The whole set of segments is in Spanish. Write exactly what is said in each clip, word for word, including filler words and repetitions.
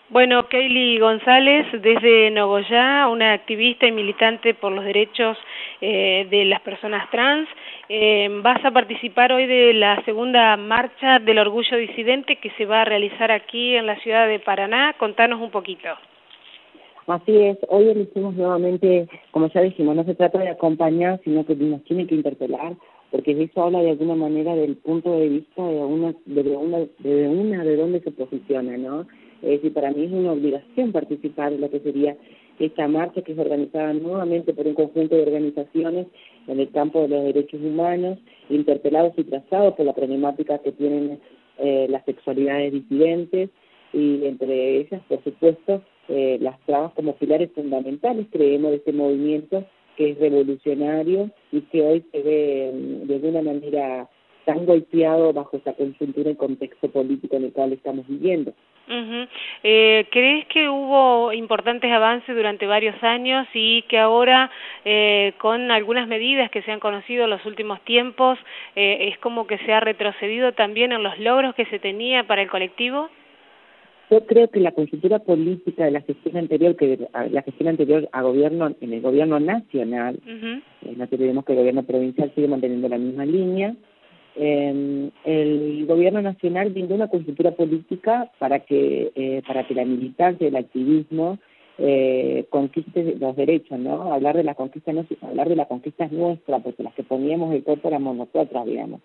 Bueno, Kaylee González, desde Nogoyá, una activista y militante por los derechos eh, de las personas trans, eh, vas a participar hoy de la segunda marcha del orgullo disidente que se va a realizar aquí en la ciudad de Paraná. Contanos un poquito. Así es, hoy elegimos nuevamente, como ya dijimos, no se trata de acompañar, sino que nos tiene que interpelar, porque eso habla de alguna manera del punto de vista de una, de una, de una, de dónde se posiciona, ¿no? Es decir, para mí es una obligación participar en lo que sería esta marcha, que es organizada nuevamente por un conjunto de organizaciones en el campo de los derechos humanos, interpelados y trazados por la problemática que tienen eh, las sexualidades disidentes, y entre ellas, por supuesto, eh, las trabas como pilares fundamentales, creemos, de este movimiento que es revolucionario y que hoy se ve de alguna manera tan golpeado bajo esta coyuntura y contexto político en el cual estamos viviendo. Uh-huh. eh, ¿Crees que hubo importantes avances durante varios años y que ahora, eh, con algunas medidas que se han conocido en los últimos tiempos, eh, es como que se ha retrocedido también en los logros que se tenía para el colectivo? Yo creo que la coyuntura política de la gestión anterior, que la gestión anterior a gobierno, en el gobierno nacional, uh-huh. eh, no tenemos que el gobierno provincial sigue manteniendo la misma línea. Eh, el gobierno nacional brindó una coyuntura política para que eh, para que la militancia y el activismo eh, conquiste los derechos, ¿no? Hablar de la conquista no hablar de la conquista es nuestra, porque las que poníamos el cuerpo éramos nosotras, digamos.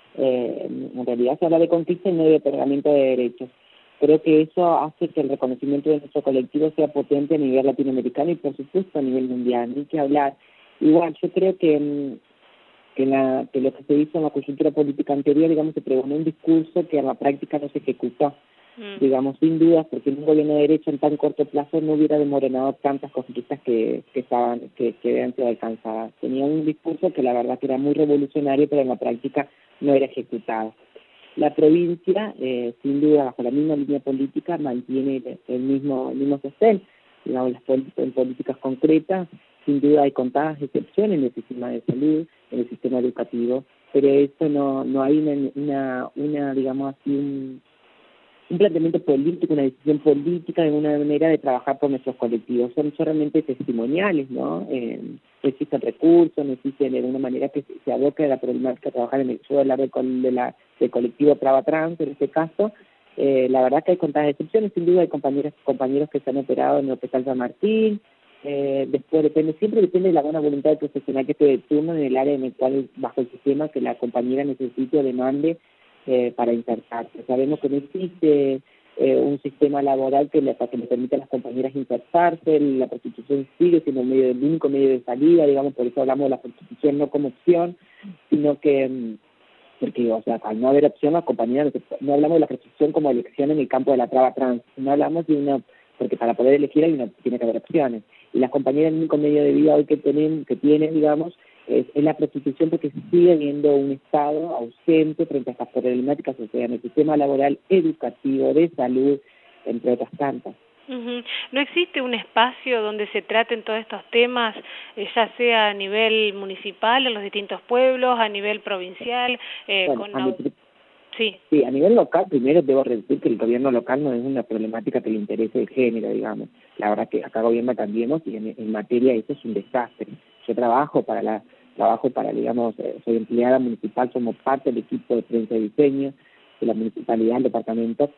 Eh, en realidad se habla de conquista y no de otorgamiento de derechos. Creo que eso hace que el reconocimiento de nuestro colectivo sea potente a nivel latinoamericano y, por supuesto, a nivel mundial. Ni que hablar. Igual, yo creo que, que, la, que lo que se hizo en la coyuntura política anterior, digamos, se pregonó un discurso que en la práctica no se ejecutó. Mm. Digamos, sin dudas, porque en un gobierno de derecho en tan corto plazo no hubiera demorado tantas conquistas que, que, estaban, que, que habían sido alcanzadas. Tenía un discurso que la verdad que era muy revolucionario, pero en la práctica no era ejecutado. La provincia, eh, sin duda, bajo la misma línea política, mantiene el mismo, el mismo sostén. Digamos, las en políticas concretas, sin duda hay contadas excepciones en el sistema de salud, en el sistema educativo, pero eso no no hay una, una, una digamos así, un, un planteamiento político, una decisión política de una manera de trabajar por nuestros colectivos. Son solamente testimoniales, ¿no? Eh, no existen recursos, no existen de alguna manera que se, se aboque a la problemática de trabajar en el yo hablar de, de la, del colectivo Traba Trans, en este caso. Eh, la verdad que hay contadas excepciones, sin duda hay compañeros compañeros que se han operado en el Hospital San Martín. Eh, después depende, siempre depende de la buena voluntad del profesional que esté de turno en el área en el cual, bajo el sistema que la compañera necesite o demande eh, para insertarse. Sabemos que no existe eh, un sistema laboral que le, que le permita a las compañeras insertarse. La prostitución sigue siendo el, medio, el único medio de salida, digamos, por eso hablamos de la prostitución no como opción, sino que, porque, o sea, al no haber opción, las compañeras, no hablamos de la prostitución como elección en el campo de la traba trans, no hablamos de una, porque para poder elegir hay una, tiene que haber opciones. Y las compañeras, el único medio de vida hoy que tienen, que tienen digamos, es, es la prostitución, porque sigue habiendo un Estado ausente frente a estas problemáticas, o sea, en el sistema laboral, educativo, de salud, entre otras tantas. Uh-huh. ¿No existe un espacio donde se traten todos estos temas, eh, ya sea a nivel municipal, en los distintos pueblos, a nivel provincial? Eh, bueno, con a au... mi... sí. sí, a nivel local, primero debo decir que el gobierno local no es una problemática que le interese el género, digamos. La verdad que acá gobierna Cambiemos y en, en materia eso es un desastre. Yo trabajo para la trabajo para, digamos, eh, soy empleada municipal, somos parte del equipo de prensa y diseño de la municipalidad, del departamento.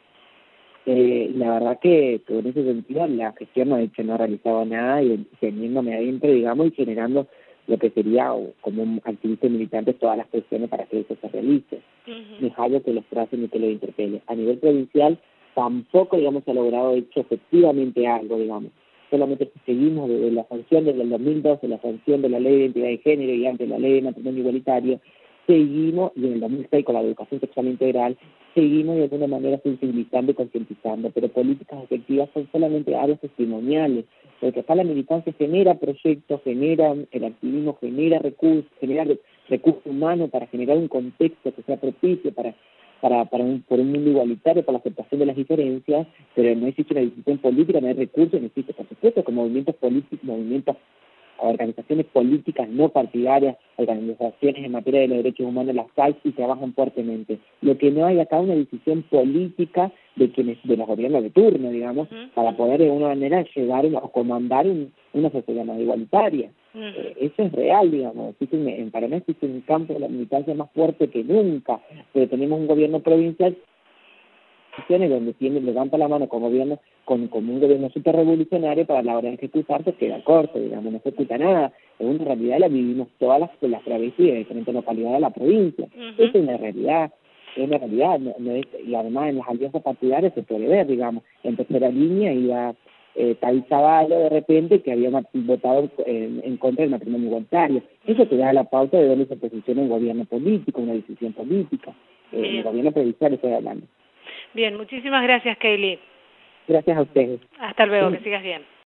Eh, y la verdad que, que en ese sentido la gestión no ha hecho, no ha realizado nada, y teniéndome adentro, digamos, y generando lo que sería o, como un activista militante todas las presiones para que eso se realice. Uh-huh. Es algo que los tracen y que lo interpele. A nivel provincial tampoco, digamos, se ha logrado hecho efectivamente algo, digamos. Solamente seguimos desde la sanción desde el dos mil doce, la sanción de la Ley de Identidad de Género y antes la Ley de Matrimonio Igualitario, seguimos, y en el dos mil seis con la educación sexual integral, seguimos de alguna manera sensibilizando y concientizando, pero políticas efectivas son solamente áreas testimoniales, porque acá la militancia genera proyectos, genera el activismo, genera recursos, genera recursos humanos para generar un contexto que sea propicio para para, para un, por un mundo igualitario, para la aceptación de las diferencias, pero no existe una decisión política, no hay recursos, no existe, por supuesto, que movimientos políticos, movimientos organizaciones políticas no partidarias, organizaciones en materia de los derechos humanos, las hay y trabajan fuertemente. Lo que no hay acá es una decisión política de quienes de los gobiernos de turno, digamos, uh-huh. para poder de alguna manera llevar una, o comandar un, una sociedad más igualitaria. Uh-huh. Eh, eso es real, digamos. Existe, en Paraná existe un campo de la militancia más fuerte que nunca, pero tenemos un gobierno provincial donde tiene, levanta la mano con gobierno, con, con un gobierno súper revolucionario, para la hora de ejecutar se queda corto, digamos, no ejecuta nada. Es una realidad, la vivimos todas las, las travesías de diferentes localidades de la provincia. Uh-huh. Esa es una realidad, es una realidad, no, no es, y además en las alianzas partidarias se puede ver, digamos, en tercera línea iba eh, Thais Zavallo de repente, que había votado en, en contra del matrimonio igualitario. Eso te da la pauta de dónde se posiciona un gobierno político, una decisión política. Eh, el gobierno provincial estoy hablando. Bien, muchísimas gracias, Kaylee. Gracias a ustedes. Hasta luego, Sí. que sigas bien.